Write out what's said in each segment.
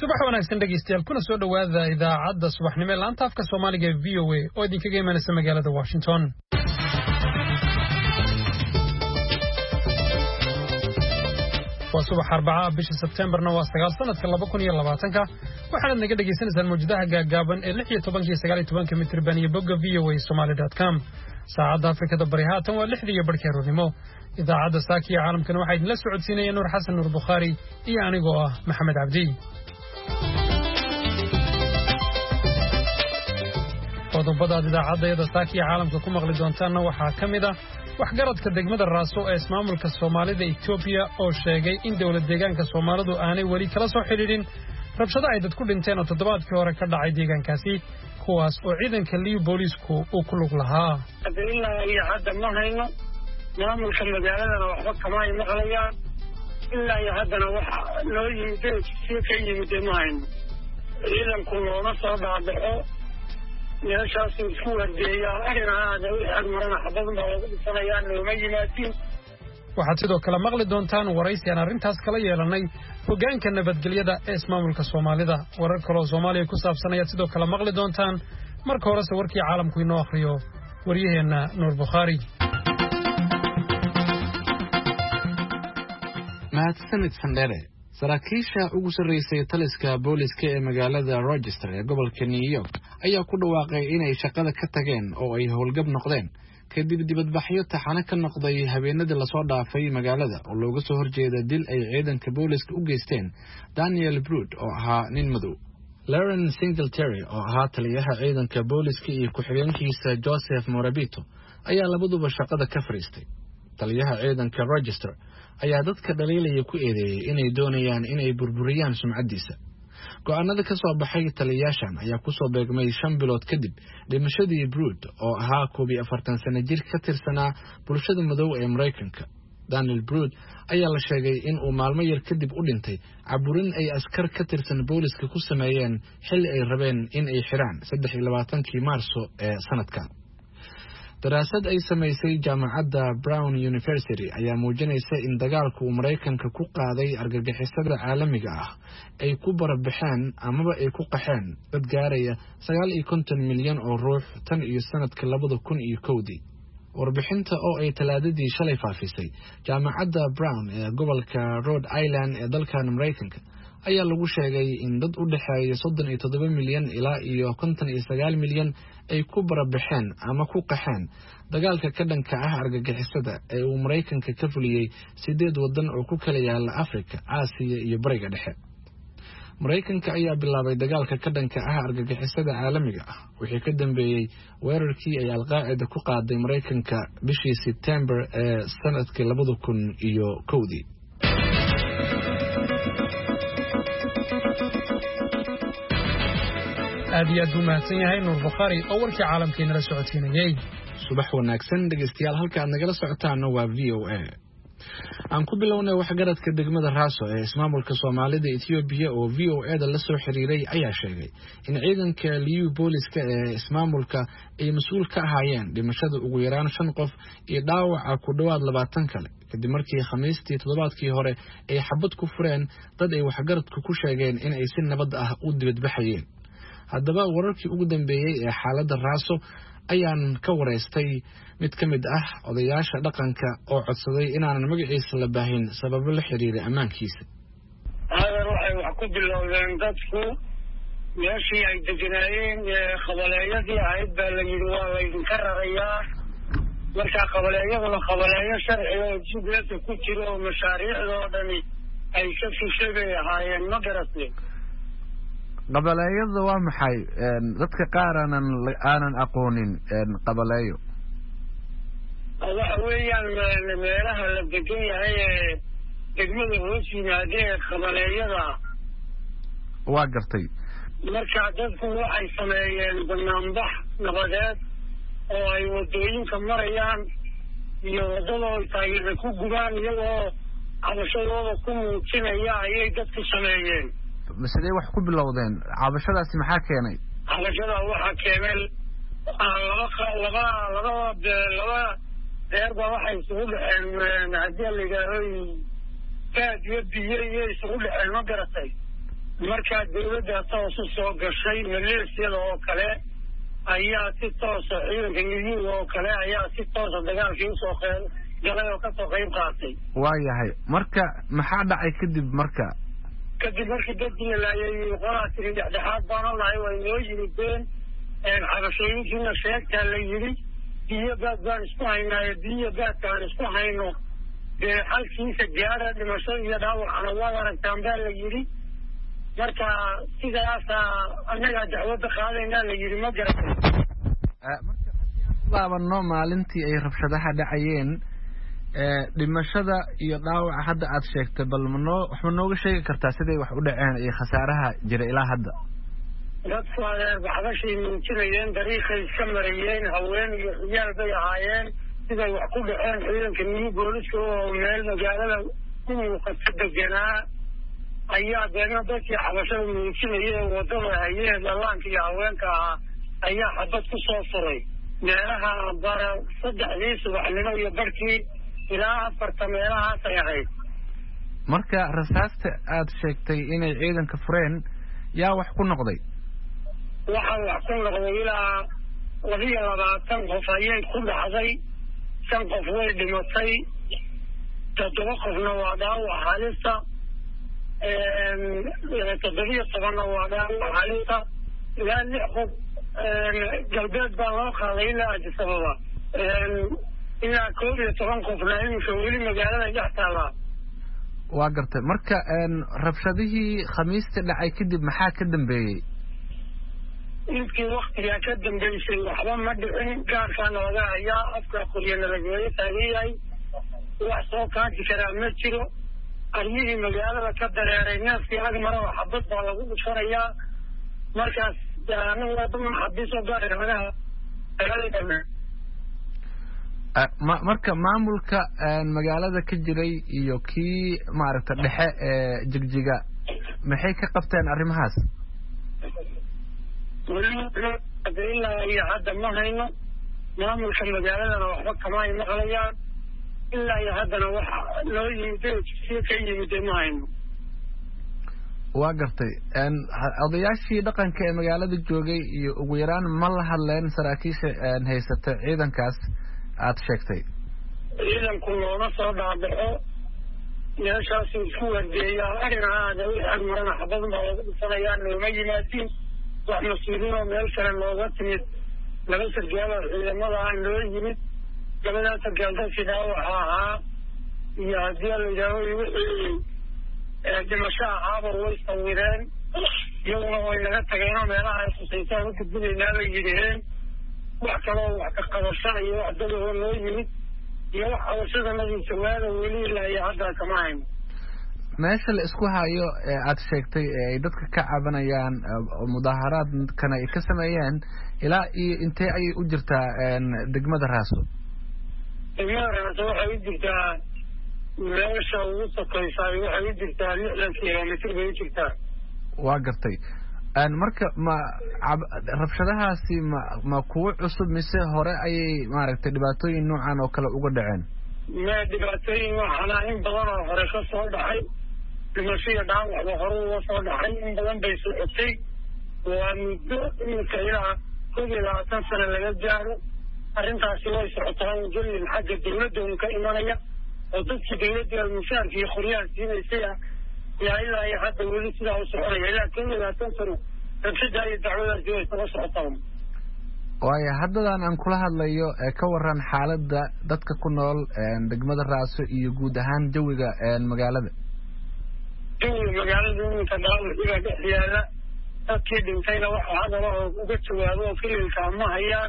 subax wanaagsan dhageystayaal kuna soo dhawaada idaacadda subaxnimo ee laanta afka Soomaaliga ee VOA oo idinkaga imanaysa magaalada Washington. waa subax Arbacada bisha September-na waa 9 sanadka 2020 waxaad naga dhageysanaysaan mawjadaha gaagaaban ee 16 iyo 19 mitir baan iyo bogga voasomali.com. saacadda Afrikada Bari haatan waa 6 iyo barkii aroornimo. idaacadda Saakiya caalamkana waxaa idinla socodsiinaya Nuur Xasan Nuur Bukhari iyo anigoo ah Maxamed Cabdi. qodobada idaacadda Saakiya caalamka ku maqli doontaana waxaa ka mid ah waxgaradka degmada Raaso ee ismaamulka Soomaalida Itoobiya oo sheegay in dawlad deegaanka Soomaalidu aanay wali kala soo xiriirin rabshado ay dad ku dhinteen oo toddobaadkii hore ka dhacay deegaankaasi kuwaas oo ciidanka liyu booliisku uu ku lug lahaa. ilaa iyo hadda ma hayno maamulka magaaladana waxba kama ay maqlayaan ilaa iyo haddana waxa loo yimid si ka yimid ma hayno ciidanku looma soo dhaadhaco meeshaas isku wardeeyaan arinaada wixii marana xabadna lagu dhisanayaan looma yimaadin. waxaad sidoo kale maqli doontaan waraysi aan arrintaas kala yeelanay hoggaanka nabadgelyada ee ismaamulka Soomaalida. warar kale oo Soomaaliya ku saabsan ayaad sidoo kale maqli doontaan. marka hore warkii caalamku inoo akhriyo wariyaheena Nuur Bukhari. mahadsanid Sandere. saraakiisha ugu sarreysay taliska booliska ee magaalada Rochester ee gobolka New York ayaa ku dhawaaqay inay shaqada ka tageen oo ay howlgab noqdeen kadib dibadbaxyo taxane ka noqday habeenadii la soo dhaafay magaalada oo looga soo horjeeda dil ay ciidanka booliska u geysteen Daniel Brood oo ahaa nin madow. Lauren Singletary oo ahaa taliyaha ciidanka booliska iyo ku-xigeenkiisa Joseph Morabito ayaa labaduba shaqada ka fariistay. taliyaha ciidanka Rochester ayaa dadka dhaliilaya ku eedeeyay inay doonayaan inay burburiyaan sumcadiisa. go'aanada ka soo baxay taliyaashan ayaa ku soo beegmay 5 bilood kadib dhimashadii Brood oo ahaa 40 sano jir ka tirsanaa bulshada madow ee Mareykanka. Daniel Brood ayaa la sheegay in uu maalmo yar kadib u dhintay caburin ay askar ka tirsan booliska ku sameeyeen xilli ay rabeen in ay xiraan 23 Maarso ee sanadkan. daraasad ay samaysay jaamacadda Brown University ayaa muujinaysa in dagaalku uu Mareykanka ku qaaday argagixisada caalamiga ah ay ku barabaxeen amaba ay ku qaxeen dad gaaraya 59 milyan oo ruux tan iyo sanadka 2001. warbixinta oo ay talaadadii shalay faafisay jaamacadda Brown ee gobolka Rhode Island ee dalkan Mareykanka ayaa lagu sheegay in dad u dhaxeeya 37 milyan ilaa iyo 59 milyan ay ku barabaxeen ama ku qaxeen dagaalka ka dhanka ah argagixisada ee uu Mareykanka ka fuliyay 8 wadan oo ku kala yaala Afrika, Aasiya iyo Bariga Dhexe. Mareykanka ayaa bilaabay dagaalka ka dhanka ah argagixisada caalamiga ah wixii ka dambeeyay weerarkii ay Al-Qaacida ku qaaday Mareykanka bishii September ee sanadkii 2001. aad iyo aad u mahadsan yahay Nuur Bukhari oo warkii caalamkeena la socodsiinayay. subax wanaagsan dhageystayaal, halka aad nagala socotaan waa VOA. aan ku bilownay waxgaradka degmada Raaso ee ismaamulka Soomaalida Itoobiya oo VOA-da la soo xiriiray ayaa sheegay in ciidanka liyu booliska ee ismaamulka ay mas'uul ka ahaayeen dhimashada ugu yaraan 5 qof iyo dhaawaca ku dhawaad 20 kale kadib markii Khamiistii toddobaadkii hore ay xabad ku fureen dad ay waxgaradku ku sheegeen in ay si nabad ah u dibadbaxayeen. haddaba wararkii ugu dambeeyay ee xaaladda Raaso ayaan ka wareystay mid ka mid ah odayaasha dhaqanka oo codsaday inaanan magaciisa la baahin sababo la xiriira ammaankiisa. waxay wax ku bilowdeen dadku meeshii ay deganaayeen qabaleeyadii ahayd baa la yidhi waa laydinka rarayaa. markaa qabaleeyaduna qabaleeyo sharci oo jubbaland ku jiro oo mashaariicdoo dhani ay ka fushay bay ahaayeen, ma garatay? qabaleeyada waa maxay? dadka qaar aanan aqoonin qabaleeyo waxa weeyaan meelaha la degan yahay ee degmada hoos yimaadee qabaleeyada. waa gartay. marka dadku waxay sameeyeen banaanbax nabadeed oo ay wadooyinka marayaan iyo wadadoo taageero ku gubaan iyagoo cabashadooda ku muujinaya ayay dadku sameeyeen. sidee wax ku bilowdeen? cabashadaasi maxaa keenay? cabashada waxaa keenay laba deerba waxay isugu dhexeen haddii la yidhaaho gaad iyo biyo iyo isugu dhexeen, ma garatay? markaa dawladda toos u soo gashay maleesiyada oo kale ayaa si toosa ciidanka niyuuga oo kale ayaa si toosa dagaalkii usoo galay oo kasoo qayb qaatay. waayahay marka maxaa dhacay kadib markii dadkii la laayay qolaa tiri dhexdhexaad baan olahay way noo yimideen xabashooyinkiina sheegtaa la yidhi biyo baad baan isku haynaayo biyo baadka aan isku hayno dee xalkiisa gaara dhimashada iyo dhaawacana waad aragtaan baa la yidhi. marka sidaasa annagaa dacwadda qaadaynaa la yidhi ma garatay. marka haddii aan u laabano maalintii ay rabshadaha dhacayeen dhimashada iyo dhaawaca hadda aad sheegtay bal waxma nooga sheegi kartaa siday wax u dhaceen iyo khasaaraha jira ilaa hadda? dadku adeer baxbashay muujinayeen dariiqay iska marayeen haween iyo ciyaal bay ahaayeen siday wax ku dhaceen ciidanka niyu booliska oo meel magaalada ku muuqata deganaa ayaa deena dadkii xabashada muujinaya ee wadada hayeen dhallaanka iyo haweenka ahaa ayaa xabad ku soo furay meelaha bara 3 subaxnimo iyo barkii ilaa 4 meelahaasay ahayd. marka rasaasta aad sheegtay inay ciidanka fureen yaa wax ku noqday? waxaa wax ku noqday ilaa 22 qof ayay ku dhacday, 5 qof way dhimatay, 7 qofna waa dhaawac halista, 17 waa dhaawac halista, ilaa 6 qof galbeed baa loo qaaday ilaa Addis Ababa, ilaa 11 qofna iminka weli magaalada dhex taala. waa gartay marka rabshadihii khamiista dhacay kadib maxaa ka dambeeyey? intii waktigaa ka dambeysay waxba ma dhicin, gaarkaana laga hayaa, afka qoryana lagooya taagan yahay, wax soo kaanti karaa ma jiro. armihii magaalada ka dareeray neefkii ag maraba xabad baa lagu dhufanayaa. markaas xabiisoo gaaranaha marka maamulka magaalada ka jiray iyo kii maaragta dhexe ee jigjiga maxay ka qabteen arrimahaas? ilaa iyo hadda ma hayno, maamulka magaaladana waxba kama ay maqlayaan, ilaa iyo haddana waxa loo yimid si ka yimid ma hayno. waa gartay odayaashii dhaqanka ee magaalada joogay iyo ugu yaraan ma la hadleen saraakiisha haysata ciidankaas aad sheegtay? ciidanku looma soo dhaabaxo meeshaas isku wardeeyaa arinahaada wixii ag marana xabad baa lagu dhufanayaan, looma yimaadin. wax mas-uuliin oo meel kale looga timid 2 sargaal oo ciidamada aan loo yimid, 2 sargaal dadkii dhaawaxa ahaa iyo haddii la yidhaaho wixii dhimasho ahaaba way sawireen, iyaguna way naga tageenoo meelaha ay khusaytaan u gudbinaynaa bay yidhaheen. wax kaloo wax ka qabasha iyo wax dadoo loo yimid iyo wax qabashadanadiisa waada weli ilaa iyo hadda kama hayno. meesha la isku hayo ee aad sheegtay ee ay dadka ka cabanayaan mudaaharaadkana ay ka sameeyeen ilaa iyo intee ayay u jirtaa degmada Raaso? degmada Raaso waxay u jirtaa meesha ugu sokaysaa, waxay u jirtaa 60 kilomitir bay u jirtaa. waa gartay marka rabshadahaasi ma kuwa cusub mise hore ayay maaragtay dhibaatooyin noocan oo kale uga dhaceen? ma dhibaatooyin waxana in badan oo hore ka soo dhacay, dhimasho iyo dhaawacba hore uga soo dhacay, in badan bay socotay. waa muddo iminka ilaa 20 sano laga gaaro. arrintaasi way socotaa jilin xagga dawladda un ka imanaya oo dadkii dawladda mushaarka iyo qoryaha siinaysay yaa ilaa iyo hadda weli sidaa u soconaya ilaa 20 sano rabshada iyo dacwadaasi way soo socotaa. waayo haddadan aan kula hadlayo ka waran xaaladda dadka ku nool degmada Raaso iyo guud ahaan jawiga magaalada? jawiga magaalada iminka dhaawaciga dhex yaala, dadkii dhintayna waxa hadaba uga jawaabo oo fililka ma hayaan.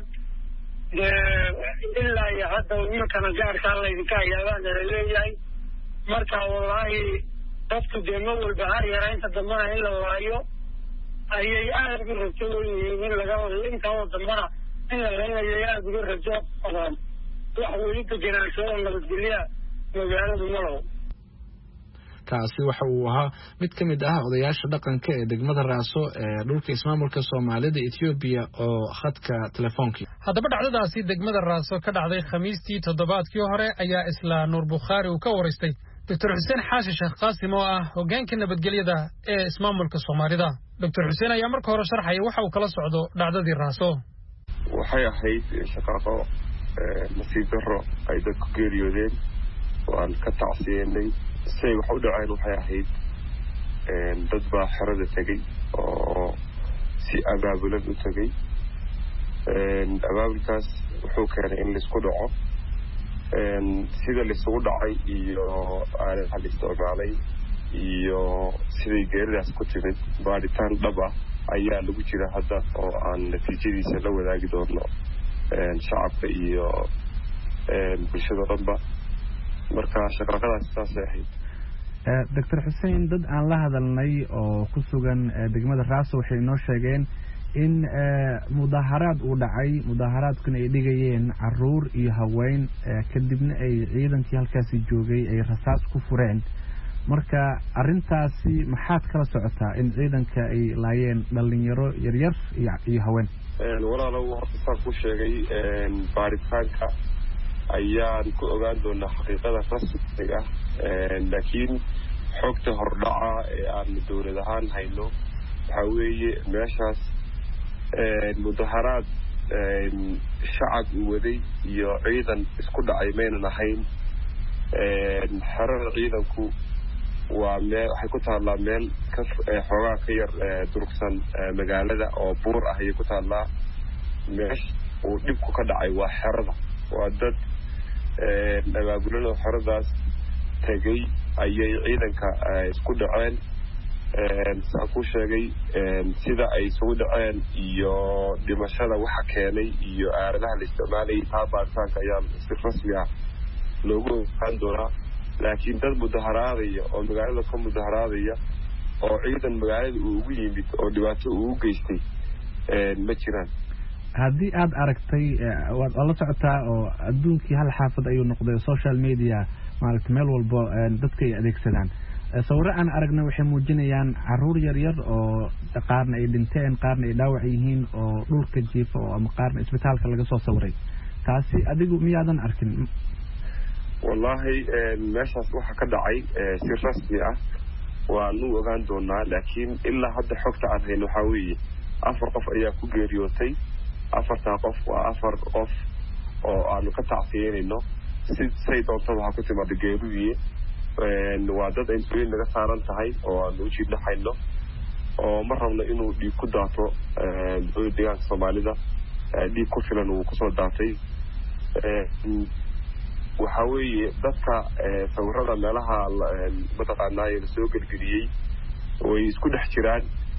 ilaa iyo hadda iminkana gaarkaa laydinka hayaabaan la leeyahay. marka wallaahi dadku dee ma walba har yaraynta dambana in la waayo ayay aada uga rajo weyihiin, in laga intaa dambana in la leenayo aada uga rajo qabaan. wax weli degenaansho oo nabadgelya magaaladu ma laho. kaasi waxa uu ahaa mid ka mid ah odayaasha dhaqanka ee degmada Raaso ee dhulka ismaamulka Soomaalida Ethiopia oo khadka telefoonka. haddaba dhacdadaasi degmada Raaso ka dhacday Khamiistii toddobaadkii hore ayaa isla Nuur Bukhaari uu ka wareystay دكتور حسين حاشي شيخ قاسم oo ah hoggaanka nabadgelyada ee ismaamulka Soomaalida Dr. Xuseen ayaa marka hore sharxay waxa uu kala socdo dhacdadii Raaso waxay ahayd shaqo nasiib darro ay dadku geeriyoodeen waan ka tacsiyeynay say wax u dhaceen waxay ahayd dad baa xerada tagay oo si abaabulan u tagay abaabulkaas wuxuu keenay in la isku dhaco sida la isugu dhacay iyo aan isticmaalay iyo siday geeridaas ku timid baaritaan dhab ah ayaa lagu jira hadda oo aan natiijadiisa la wadaagi doono shacabka iyo bulshada dhanba marka shaqadaas saas ahayd Dr. Xuseen dad aan la hadalnay oo ku sugan degmada Raaso waxay noo sheegeen in mudaharaad uu dhacay mudaharaadkuna ay dhigayeen caruur iyo haween kadibna ay ciidankii halkaasi joogay ay rasaas ku fureen marka arintaasi maxaad kala socotaa in ciidanka ay laayeen dhalinyaro yaryar iyo haween walaalow horta ku sheegay baaritaanka ayaan ku ogaan doonaa xaqiiqada rasmiga ah laakiin xogta hordhaca ee aan dawlad ahaan hayno waxa weeye meeshaas mudaharaad shacab waday iyo ciidan isku dhacay maynan ahayn xerada ciidanku waa meel waxay ku taallaa meel xoogaa ka yar durugsan magaalada oo buur ah ayay ku taallaa meesha uu dhibku ka dhacay waa xerada waa dad abaabulada xeradaas tagay ayay ciidanka isku dhaceen saan ku sheegay sida ay isugu dhaceen iyo dhimashada waxa keenay iyo aaladaha la isticmaalay taa baaritaanka ayaa si rasmi ah loogu ogaan doonaa laakiin dad mudaharaadaya oo magaalada ka mudaharaadaya oo ciidan magaalada uu ugu yimid oo dhibaato uu u geystay ma jiraan haddii aad aragtay waad la socotaa oo adduunkii hal xaafad ayuu noqday social media maaragtay meel walba dadka ay adeegsadaan sawirro aan aragna waxay muujinayaan caruur yaryar oo qaarna ay dhinteen qaarna ay dhaawac yihiin oo dhulka jiifa oo ama qaarna isbitaalka laga soo sawiray taasi adigu miyaadan arkin wallahi meeshaas waxa ka dhacay si rasmi ah waanu ogaan doonaa laakiin ilaa hadda xogta aan hayno waxaa weeye 4 qof ayaa ku geeriyootay 4 qof waa 4 qof oo aanu ka tacsiyeynayno say doontada waxaa ku timaada geeridii waa dad intuin naga saaran tahay oo aanu u jiidnaxayno oo ma rabno inuu dhiig ku daato dowladda deegaanka Soomaalida dhiig ku filan uu kusoo daatay waxaa weeye dadka sawirada meelaha mataqaanaa la soo gelgeliyey way isku dhex jiraan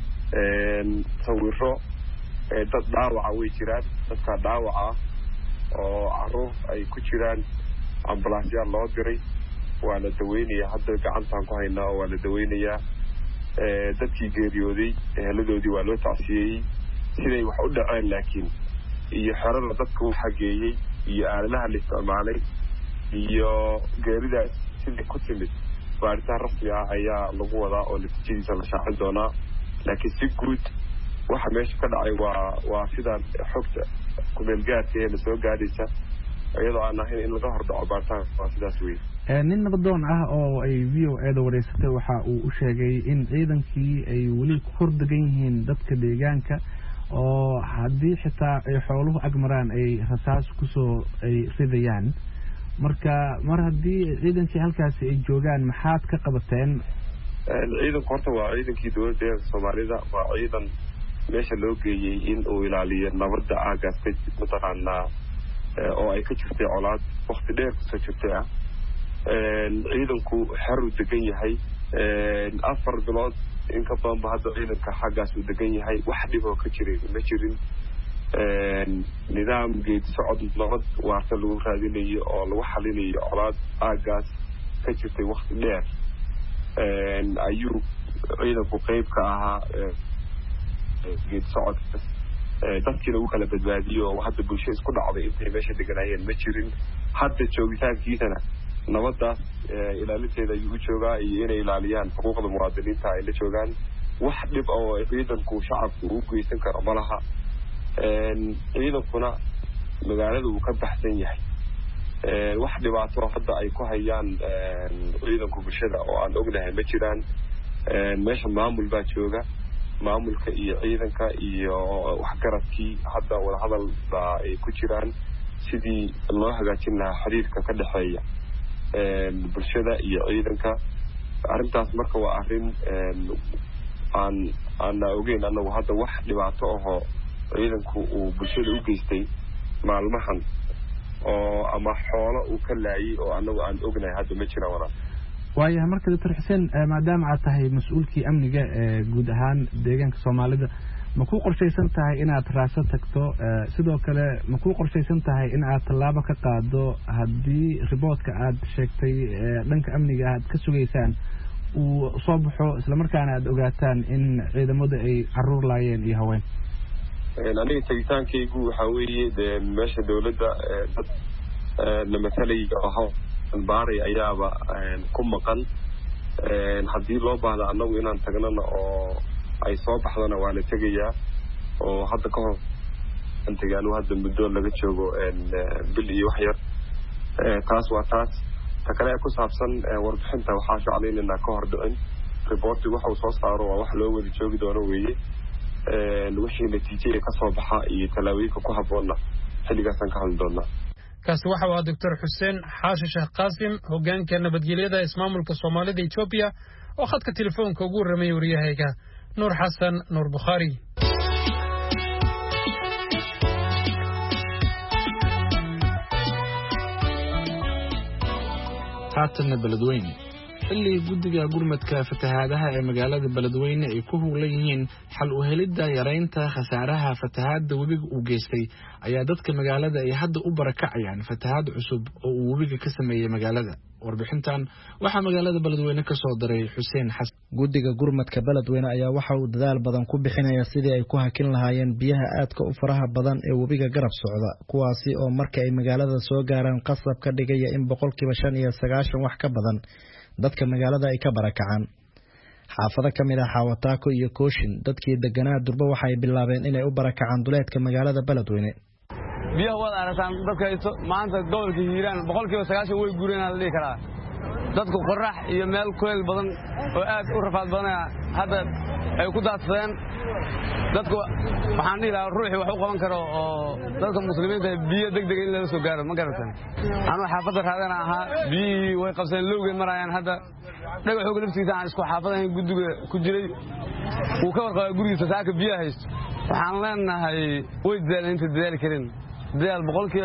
sawiro dad dhaawaca way jiraan dadka dhaawaca oo caruur ay ku jiraan ambalaasyaal loo diray waa la daweynayaa hadda gacantaan ku haynaa oo waa la daweynayaa dadkii geeriyooday eheladoodii waa loo tacsiyeeyey siday wax u dhaceen laakiin iyo xerada dadka u xageeyey iyo aaladaha la isticmaalay iyo geeridaas sidii ku timid baaritaan rasmi ah ayaa lagu wadaa oo natiijadiisa la shaacin doonaa laakiin si guud waxa meesha ka dhacay waa sidaan xogta kumeelgaarka ee la soo gaadhaysa iyadoo aan ahayn in laga hordhaco baaritaan waa sidaas weeye nin nabadoon ah oo ay VOA wareysatay waxa uu u sheegay in ciidankii ay weli ku hordegan yihiin dadka deegaanka oo haddii xitaa ay xooluhu agmaraan ay rasaas kusoo ay ridayaan marka mar haddii ciidankii halkaasi ay joogaan maxaad ka qabateen ciidanku horta waa ciidankii dowladda deegaanka Soomaalida waa ciidan meesha loo geeyey in uu ilaaliyo nabadda aagaas ka mataqaanaa oo ay ka jirtay colaad waqti dheer kasoo jirtay ah ciidanku xeru degan yahay 4 bilood in ka badan ba hadda ciidanka xaggaas uu degan yahay wax dhib oo ka jiray ma jirin nidaam geed socod nabad waarta lagu raadinayo oo lagu xalinayo colaad aagaas ka jirtay waqti dheer ayuu ciidanku qayb ka ahaa geed socodka dadkii lagu kala badbaadiyo oo hadda bulsho isku dhacday intay meesha deganayeen ma jirin hadda joogitaankiisana nabadaas ilaalinteeda ayuu u joogaa iyo inay ilaaliyaan xuquuqda muwaadiniinta ay la joogaan wax dhib oo ciidanku shacabku u geysan karo malaha ciidankuna magaalada uu ka baxsan yahay wax dhibaato hadda ay ku hayaan ciidanka bulshada oo aan ognahay ma jiraan meesha maamul baa jooga maamulka iyo ciidanka iyo waxgaradkii hadda wada hadal baa ay ku jiraan sidii loo hagaajin lahaa xiriirka ka dhaxeeya bulshada iyo ciidanka arrintaas marka waa arrin aan ogeyn anagu hadda wax dhibaato ahoo ciidanku uu bulshada u geystay maalmahan oo ama xoolo uu ka laayay oo anagu aan ognahay hadda ma jiraan walaal waayahay marka doctor xuseen maadaama aad tahay mas-uulkii amniga guud ahaan deegaanka soomaalida ma ku qorshaysan tahay inaad raaso tagto sidoo kale ma ku qorshaysan tahay in aad tallaabo ka qaado haddii riboodka aad sheegtay dhanka amniga aad ka sugaysaan uu soo baxo isla markaana aad ogaataan in ciidamadu ay caruur laayeen iyo haween aniga tagitaankaygu waxaa weeye meesha dawladda dad la matalay oo baaray ayaaba ku maqan haddii loo baahdo annagu inaan tagnana oo ay soo baxdana waa la tegayaa oo hadda ka hor antegaanu hadda muddo laga joogo bil iyo wax yar taas waa taas ta kale ku saabsan warbixinta waxaa shaclaynaynaa ka hor dhicin reporti waxa uu soo saaro waa wax loo wada joogi doono weeye wixii natiijada ka soo baxa iyo talaabooyinka ku habboonna xilligaasaan ka hadli doonaa kaasi waxa waa doctor xuseen xaashi sheekh qaasim hoggaanka nabadgelyada ismaamulka soomaalida Itoobiya oo khadka telefoonka ugu warramay wariyahayga nuur xasan nuur bukhaari haatan beledweyne xilli guddiga gurmadka fatahaadaha ee magaalada beledweyne ay ku howlan yihiin xal u helidda yaraynta khasaaraha fatahaadda webiga uu geystay ayaa dadka magaalada ay hadda u barakacayaan fatahaad cusub oo uu webiga ka sameeyey magaalada warbixintan waxaa magaalada beledweyne ka soo diray xuseen xasan guddiga gurmadka beledweyne ayaa waxa uu dadaal badan ku bixinaya sidii ay ku hakin lahaayeen biyaha aadka u faraha badan ee webiga garab socda kuwaasi oo marka ay magaalada soo gaaraan qasab ka dhigaya in 95% wax ka badan dadka magaalada ay ka barakacaan xaafado kamid ah Xawataako iyo Kooshin dadkii deganaa durba waxay bilaabeen inay u barakacaan duleedka magaalada beledweyne biyaha wada aragtaan dadka maanta gobolka Hiiraan 90% way guureen la dhigi karaa dadku qorax iyo meel kuleel badan oo aad u rafaad badan hadda ay ku daadsadeen dadku waxaan dhihi lahaa ruuxii wax u qaban karo oo dadka muslimiinta biyo degdeg in laga soo gaaro ma garatan ama xaafadda raadana aha biyo way qabsan lowgeed marayaan hadda dhagaxooga laftiisa aan isku xaafadayn guddiga ku jiray uu ka warqaba gurigiisa saaka biyo haysto waxaan leenahay way dadaaleen inta dadaali karin dadaal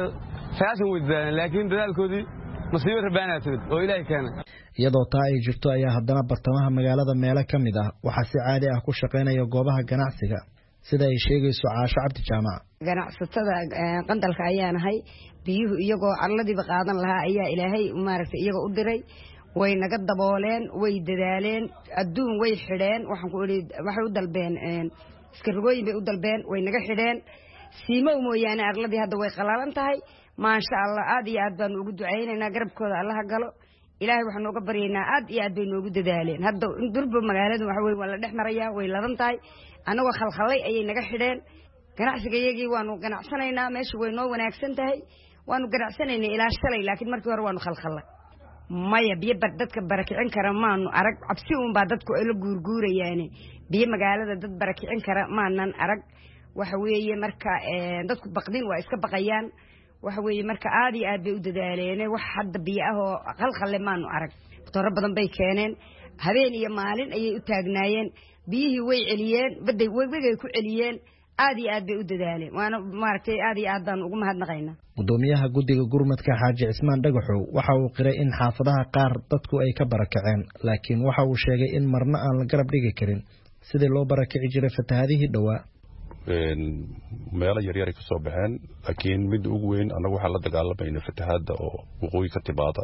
90% way dadaaleen laakiin dadaalkoodii masiibo rabaana timid oo ilaahay keenay iyadoo taa ay jirto ayaa haddana bartamaha magaalada meelo ka mid ah waxaa si caadi ah ku shaqaynaya goobaha ganacsiga sida ay sheegayso Caasho Cabdi Jaamac ganacsatada qandalka ayaa nahay biyuhu iyagoo arladiiba qaadan lahaa ayaa ilaahay maaragtay iyaga u diray way naga dabooleen way dadaaleen adduun way xidheen waxaan ku waxay u dalbeen iska rogooyin bay u dalbeen way naga xidheen siimo mooyaane arladii hadda way qalaalan tahay maasha Allah aad iyo aad baan ugu duceynaynaa garabkooda Allah galo ilaahay waxaan uga baryaynaa aad iyo aad bay noogu dadaaleen hadda durba magaaladu waxa way wala dhex marayaa way ladan tahay anagoo khalkhalay ayay naga xidheen ganacsigayagii waanu ganacsanaynaa meesha way noo wanaagsan tahay waanu ganacsanaynaa ilaa shalay laakiin markii hore waanu khalkhalay maya biyo dadka barakicin kara maanu arag cabsi uun baa dadku ay la guurguurayaan biyo magaalada dad barakicin kara maanan arag waxa weeye marka dadku baqdin waa iska baqayaan waxa weeye marka aad iyo aad bay u dadaaleen wax hadda biyo ah oo khalkhal maanu arag dooro badan bay keeneen habeen iyo maalin ayay u taagnaayeen biyihii way celiyeen baday way ku celiyeen aad iyo aad bay u dadaaleen waana maartay aad iyo aad baan ugu mahadnaqaynaa gudoomiyaha guddiga gurmadka Xaaji Cismaan Dhagaxow waxa uu qiray in xaafadaha qaar dadku ay ka barakaceen laakiin waxa uu sheegay in marna aan la garab dhigi karin sidii loo barakici jiray fatahaadihii dhawaa meelo yaryar ay ka soo baxeen laakiin mid ugu weyn anagu waxaan la dagaalamayna fatahaadda oo waqooyi ka timaada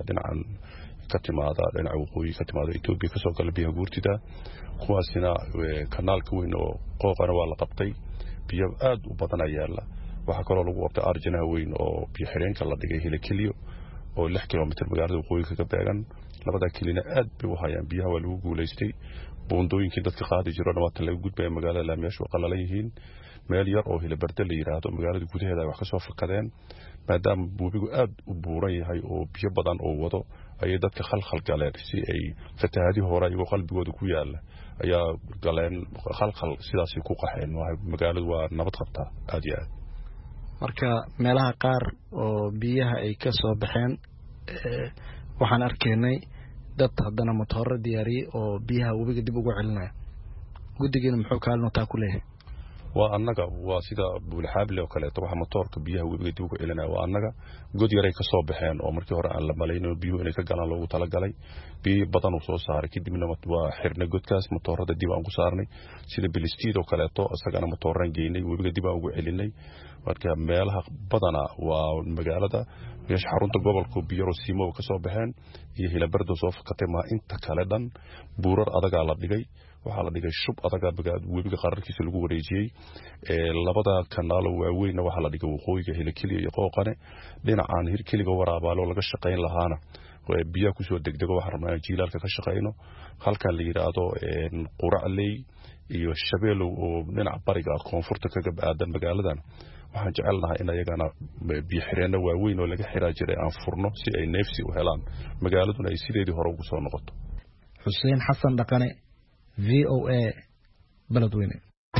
dhinaca waqooyi ka timaada Itoobiya kasoo gala biyaha guurtida kuwaasina kanaalka weyn oo qooqana waa la qabtay biyo aad u badan ayaa yaala waxaa kaloo lagu qabtay arjanaha weyn oo biyo xireenka la dhigay Hilakiliyo oo 6 kilomitir magaalada waqooyiga ka beegan labada kilina aad bay u hayaan biyaha waa lagu guuleystay boondooyinkii dadka qaadi jireen waa tan lagu gudbay magaalada laamiyaashu qalalan yihiin meel yar oo Hilabarda la yiraahdo magaalada gudaheeda wax ka soo fakadeen maadaama buubigu aad u buuran yahay oo biyo badan oo wado ayay dadka khalkhal galeen si ay fatahaadi hore iyo qalbigooda ku yaala ayaa galeen khalkhal sidaas ku qaxeen magaaladu waa nabad qabtaa aad iyo aad marka meelaha qaar oo biyaha ay ka soo baxeen waxaan arkaynay dad haddana matooro diyaariyay oo biyaha webiga dib ugu celinaya guddigeena muxuu kaalmo taa ku leeyahay waa annaga waa sida buulxaable oo kale waxa matoorka biyaha webiga dib ugu celinaya waa annaga god yaray ka soo baxeen oo markii hore aan la malayno biyuhu inay ka galaan loogu tala galay biyo badan oo soo saaray kadibna waa xirnay godkaas matoorada dib aan ku saarnay sida bilistiid oo kale asagana matooran geynay webiga dib aan ugu celinay marka meelaha badana waa magaalada meesha xarunta gobolka biyaro siimo ka soo baxeen iyo Hilabarda soo fakatay ma inta kale dhan buurar adaga la dhigay waxa la dhigay shub adaga webiga qararkiisa lagu wareejiyay labada kanaal waaweyn waxa la dhigay waqooyiga Hilakiliya iyo Qooqane dhinacaan Hilakiliga waraabaalo laga shaqeyn lahaana biyo ku soo degdego waxa rabnaa jiilaalka ka shaqeyno halka la yiraahdo Quracley iyo Shabeelow oo dhinaca bariga koonfurta kaga baadan magaaladan waxaan jecelnahay in ayagana biyo xireena waaweyn oo laga xiraa jiray aan furno si ay neefsi u helaan magaaladuna ay sideedii hore ugu soo noqoto Xuseen Xasan Dhaqane VOA Beledweyne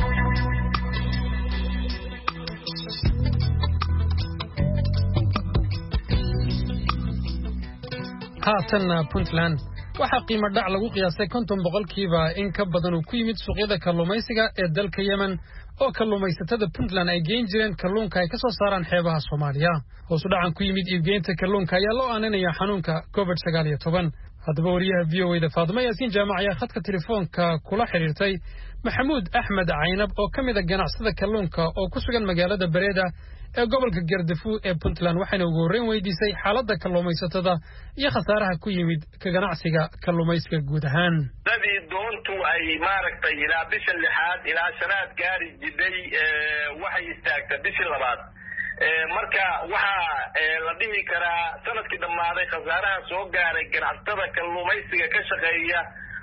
haatan Puntland waxa qiimo dhac lagu qiyaasay 50% in ka badan uu ku yimid suuqyada kalluumaysiga ee dalka Yemen oo kalluumaysatada Puntland ay geyn jireen kalluunka ay ka soo saaraan xeebaha Soomaaliya hoos u dhacan ku yimid iibgeynta kalluunka ayaa loo aaninaya xanuunka COVID-19 haddaba wariyaha VOA Faadimo Yaasiin Jaamaciya khadka telefoonka kula xiriirtay Maxamuud Axmed Caynab oo kamid ah ganacsada kalluunka oo ku sugan magaalada Bareeda ee gobolka Gaardafuu ee Puntland waxayna ugu horreyn weydiisay xaaladda kalluumaysatada iyo khasaaraha ku yimid ka ganacsiga kalluumaysiga guud ahaan dadii doontu ay maaragtay ilaa bisha 6 ilaa sanaad gaari jiday waxay istaagtay bisha 2 marka waxa la dhihi karaa sanadkii dhamaaday khasaaraha soo gaaray ganacsatada kalluumaysiga ka shaqeeya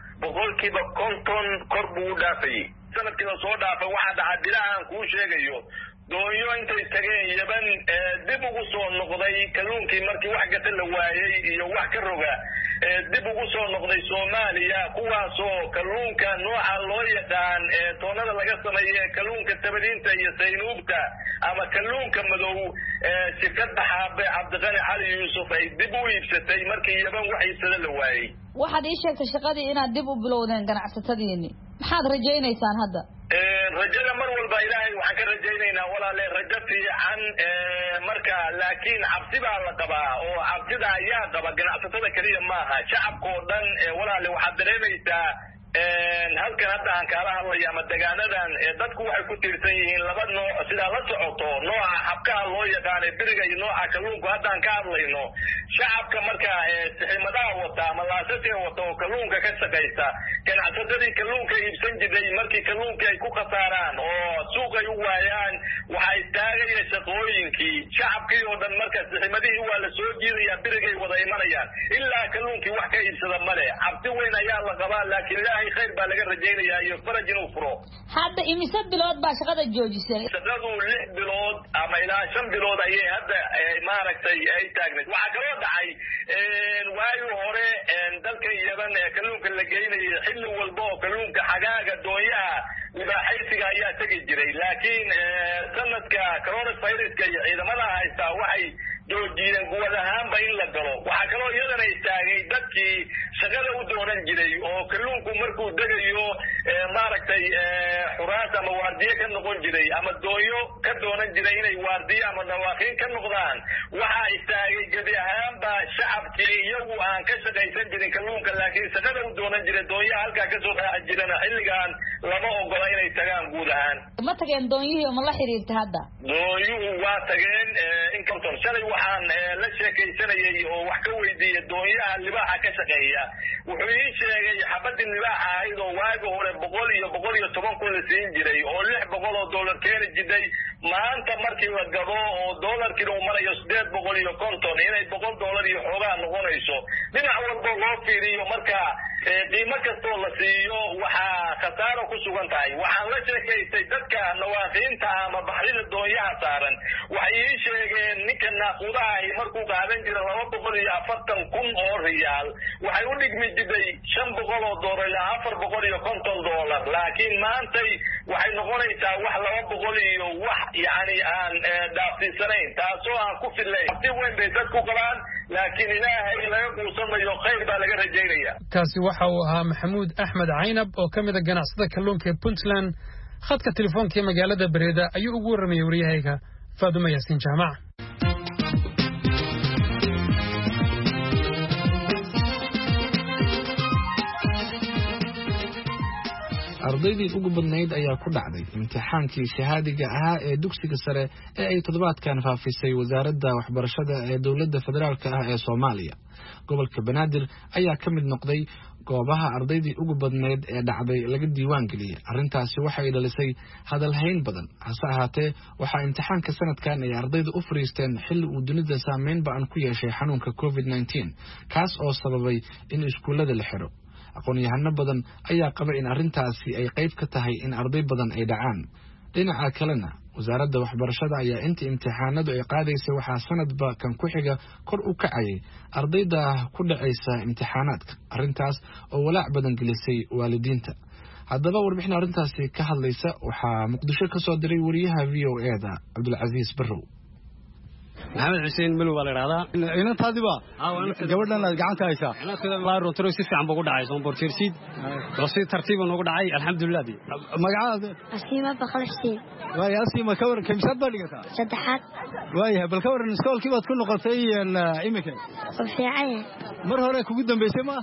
50% kor buu dhaafay sanadkii soo dhaafay waxa dhacay bilahan ku sheegayo doonyo intay tageen Yemen dib ugu soo noqday kalluunkii markii wax gata la waayay iyo wax ka roga dib ugu soo noqday Soomaaliya kuwaas oo kalluunka nooca loo yaqaan toonada laga sameeyay kalluunka tabadiinta iyo saynuubta ama kalluunka madow shirkadda Xaabe Cabdiqani Cali Yuusuf ay dib u iibsatay markii Yemen wax iibsada la waayay waxaad ii sheegtay shaqadii inaad dib u bilowdeen ganacsatadiini maxaad rajaynaysaan hadda rajada mar walba ilaahay waxaan ka rajaynaynaa walaale rajo fiican marka laakiin cabsi baa la qabaa oo cabsida ayaa qaba ganacsatada kaliya maaha shacabka oo dhan walaale waxaad dareemaysaa halkan hadda aan kaala hadlayo ama deegaanadan dadku waxay ku tiirsan yihiin laba nooc sida la socoto nooca xabkaha loo yaqaan biriga iyo nooca kalluunka hadda aan ka hadlayno shacabka marka siximadaha wata ama laasasiga wata oo kalluunka ka shaqeysa ganacsatadii kalluunka iibsan jiray markii kalluunka ay ku khasaaraan oo suuq ay u waayaan waxay taagaya shaqooyinkii shacabkii oo dhan marka siximadihii waa la soo jiidaya birigay wada imanayaan ilaa kalluunkii wax ka iibsada male cabsi weyn ayaa la qabaa laakiin ilaahay khayr baa laga rajaynayaa iyo faraj inuu furo hadda imise bilood baa shaqada joojisay shaqadu 6 bilood ama ilaa 5 bilood ayay hadda maaragtay ay taagnayd waxa kaloo dhacay waayo hore dalka Yemen kalluunka la geeyay xilli walba oo kalluunka xagaaga doonyaha libaaxaysiga ayaa tagi jiray laakiin sanadka coronavirus-ka iyo ciidamada haysta waxay joojiyeen guud ahaanba in la galo waxa kaloo iyadana istaagay dadkii shaqada u doonan jiray oo kalluunku markuu degayo maaragtay xuraas ama waardiye ka noqon jiray ama dooyo ka doonan jiray inay waardiye ama dhawaaqin ka noqdaan waxa istaagay gadi ahaanba shacabkii iyagu aan ka shaqaysan jirin kalluunka laakiin shaqada u doonan jiray dooyaha halkaa ka soo raaci jirana xilligan lama ogola inay tagaan guud ahaan ma tageen doonyihii ma la xiriirta hadda doonyuhu waa tageen in kanton shalay waxaan la sheekaysanayay oo wax ka weydiiyay doonyaha libaaxa ka shaqeeya wuxuu ii sheegay xabadii nibaaxa ahayd oo waagi hore 110 kun la siin jiray oo $600 keeni jiray maanta markii la gado oo doolarkii uu marayo 850 inay $100 iyo xoogaa noqonayso dhinac walba loo fiiriyo marka qiimo kastoo la siiyo waxaa khasaaro ku sugan tahay waxaan la sheekaystay dadka nawaaqiinta ama baxrida doonyaha saaran waxay ii sheegeen ninka naaqudaha ahi markuu qaadan jira 240 kun oo riyaal waxay u dhigmi jiray $500 ilaa $450 laakiin maantay waxay noqonaysaa wax 200 iyo wax yani aan dhaafsiisanayn taasoo aan ku fillayn si weyn bay dadku qabaan laakiin ilaahay laga quusanayo khayr baa laga rajaynaya kaasi waxa uu ahaa maxamuud axmed caynab oo ka mid ah ganacsada kalluunka ee Puntland khadka telefoonka ee magaalada Bareeda ayuu ugu warramay wariyahayga Faadumo Yaasiin Jaamac ardaydii ugu badnayd ayaa ku dhacday imtixaankii shahaadiga ahaa ee dugsiga sare ee ay toddobaadkan faafisay wasaaradda waxbarashada ee dowladda federaalka ah ee Soomaaliya gobolka Banaadir ayaa ka mid noqday goobaha ardaydii ugu badnayd ee dhacday laga diiwaan geliyay arrintaasi waxay dhalisay hadal hayn badan hase ahaatee waxa imtixaanka sanadkan ay ardaydu u fariisteen xilli uu dunida saameyn ba'an ku yeeshay xanuunka COVID-19 kaas oo sababay in iskuulada la xiro aqoon-yahano badan ayaa qaba in arrintaasi ay qayb ka tahay in arday badan ay dhacaan dhinaca kalena wasaaradda waxbarashada ayaa inta imtixaanadu ay qaadaysay waxaa sanadba kan ku xiga kor u kacayay ardayda ku dhacaysa imtixaanaadka arrintaas oo walaac badan gelisay waalidiinta haddaba warbixin arrintaasi ka hadlaysa waxaa muqdisho ka soo diray wariyaha VOA-da Cabdulcasiis Barrow maxamed xuseen malow baa la yiraahdaa inantaadiba gabadhan aad gacanta haysaa la rootro si fiican buu ku dhacay soo bortirsid si tartiib ah ugu dhacay alxamdulillah magacaada Asiima Baqal Xuseen way Asiima ka waran kamsad baa dhigata saddexaad way bal ka waran iskoolkii baad ku noqotay imika fiican mar hore kugu dambeysay ma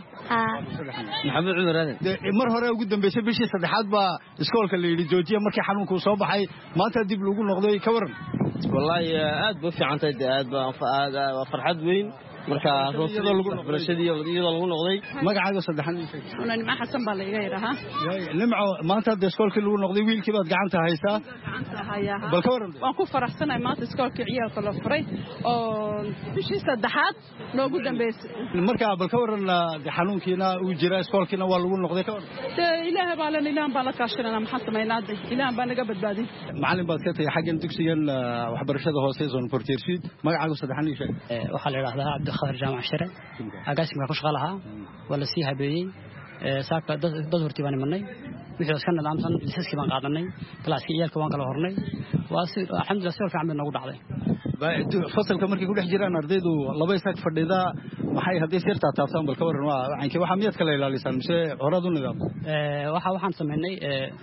maxamed cumar mar hore ugu dambeysay bishii saddexaad baa iskoolka la yiri joojiya markii xanuunku soo baxay maanta dib lagu noqday ka waran wallahi aad buu fiicantay aad baa farxad weyn marka rootida lagu barashadii iyadoo lagu noqday magacaaga saddexan una Nimco Xasan baa la iga yiraahdaa Nimco maanta iskoolkii lagu noqday wiilkii baad gacanta haysaa bal ka waran waan ku faraxsanahay maanta iskoolkii ciyaalka la furay oo bishii saddexaad noogu dambeysay marka bal ka waran xanuunkiina uu jira iskoolkiina waa lagu noqday ka waran ilaahay baa la kaashanana maxaa sameynaa ilaahay baa naga badbaadin macallin baad ka tahay xaggan dugsigan waxbarashada hoose zone portiershid magacaaga saddexan ii sheeg waxa la yiraahdaa خضر جامع الشرع أقاسم كوش غلها ولا سيها بيجي ساق دور تباني مني مثل سكان الأمثال لسه كمان قاعدني كلاس كيال كمان كلا هرني وأصير الحمد لله سوى في عمل نقود عليه فصل كمر كي كل حجران أرديدو الله بيساك فرديدا وحي هدي سيرتا تافسان بالكبر عن كي وحميت كلا إلى لسان مش أرادو النظام وحن سمعني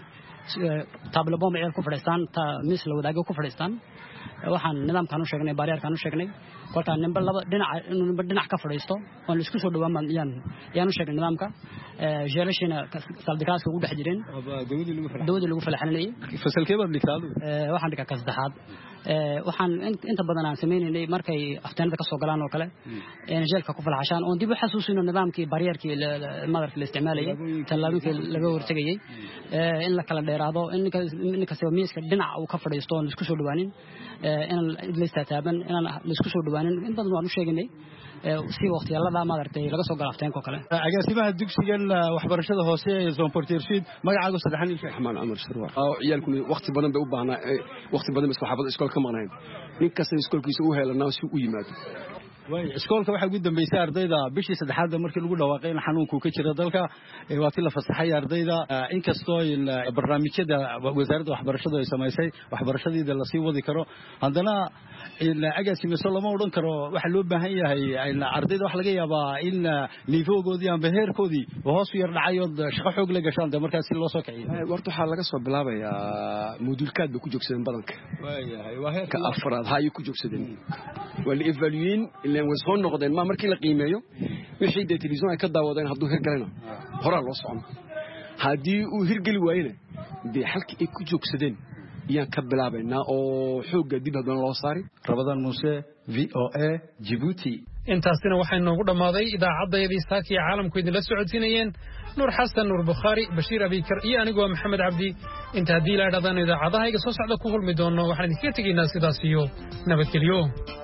تابل بوم عيال كفرستان تا مثل وداعو كفرستان waxaan nidaamkan u sheegnay baariyaarkan u sheegnay kolka nimba laba dhinac ka fadhiisto oo la isku soo dhawaan yaan u sheegnay nidaamka jeelashina saldikaas ugu dhex jireen dawladii lagu falaxanay fasalkee baad dhigtaadu waxaan dhigaa ka saddexaad waxaan inta badan aan sameeynay markay aftaanada ka soo galaan oo kale jeelka ku falaxashaan oo dib u xasuusino nidaamkii baariyaarkii madarka la isticmaalayay talaabooyinkii laga hortagayay in la kala dheeraado in kasta miiska dhinac uu ka fadhiisto oo la isku soo dhawaanin in la istaaban in la isku soo dhawaanin in badan waan u sheegnay si waqtiyada madartay laga soo galafteenko kale agaasimaha dugsigan waxbarashada hoose ee zone portiershid magacaagu saddexan ii sheeg Axmaan Amar Sharwa ciyaalku waqti badan bay u baahnaa waqti badan isxaafada iskool ka maqnayn nin kasta iskoolkiisa u helanaa si u yimaado iskoolka waxa ugu dambeysay ardayda bishii saddexaad markii lagu dhawaaqay in xanuunku ka jira dalka waati la fasaxay ardayda inkastoo in barnaamijyada wasaaradda waxbarashada ay samaysay waxbarashadeeda la sii wadi karo haddana in agaasimaso lama odhan karo waxa loo baahan yahay in ardayda wax laga yaabaa in niifoogoodii ama heerkoodii hoos u yar dhacayo shaqo xoog la gashaan markaas si loo soo kiciyo warta waxa laga soo bilaabayaa moodulkaad bay ku joogsadeen badanka ka afraad hay ku joogsadeen wali evaluate ileen way soo noqdeen ma markii la qiimeeyo wixii de television ay ka daawadeen hadduu hirgalana horaa loo socon haddii uu hirgeli waayena dee halkii ay ku joogsadeen yaan ka bilaabaynaa oo xoogga dib haddana loo saari Ramadan Muuse VOA Djibouti intaasina waxay noogu dhammaaday idaacaddayadii saaka iyo caalamku idinla socodsiinayeen nuur xasan nuur bukhaari bashiir abikar iyo anigoo maxamed cabdi inta haddii la idhahdaan idaacadaha iga soo socda ku kulmi doono waxaan idinkaga tegaynaa sidaas iyo nabadgelyo